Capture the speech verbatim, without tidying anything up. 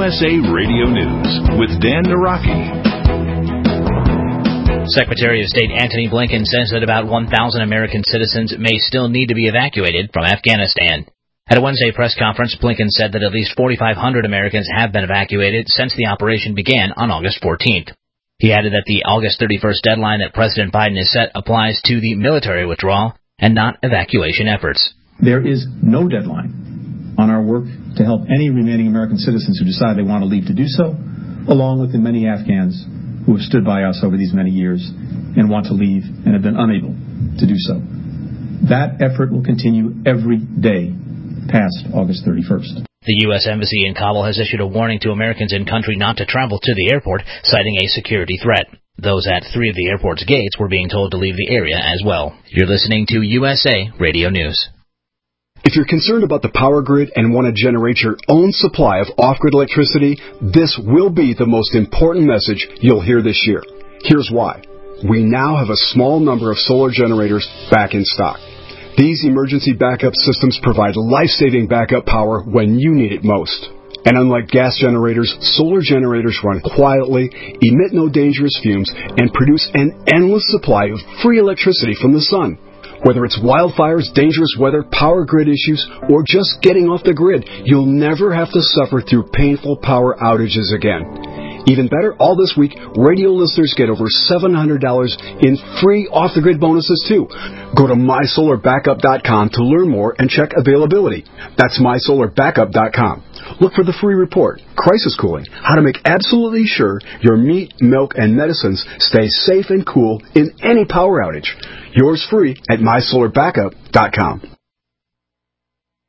S A Radio News with Dan Naraki. Secretary of State Antony Blinken says that about one thousand American citizens may still need to be evacuated from Afghanistan. At a Wednesday press conference, Blinken said that at least forty-five hundred Americans have been evacuated since the operation began on August fourteenth. He added that the August thirty-first deadline that President Biden has set applies to the military withdrawal and not evacuation efforts. There is no deadline on our work to help any remaining American citizens who decide they want to leave to do so, along with the many Afghans who have stood by us over these many years and want to leave and have been unable to do so. That effort will continue every day past August thirty-first. The U S Embassy in Kabul has issued a warning to Americans in country not to travel to the airport, citing a security threat. Those at three of the airport's gates were being told to leave the area as well. You're listening to U S A Radio News. If you're concerned about the power grid and want to generate your own supply of off-grid electricity, this will be the most important message you'll hear this year. Here's why. We now have a small number of solar generators back in stock. These emergency backup systems provide life-saving backup power when you need it most. And unlike gas generators, solar generators run quietly, emit no dangerous fumes, and produce an endless supply of free electricity from the sun. Whether it's wildfires, dangerous weather, power grid issues, or just getting off the grid, you'll never have to suffer through painful power outages again. Even better, all this week, radio listeners get over seven hundred dollars in free off-the-grid bonuses, too. Go to my solar backup dot com to learn more and check availability. That's my solar backup dot com. Look for the free report, Crisis Cooling, how to make absolutely sure your meat, milk, and medicines stay safe and cool in any power outage. Yours free at my solar backup dot com.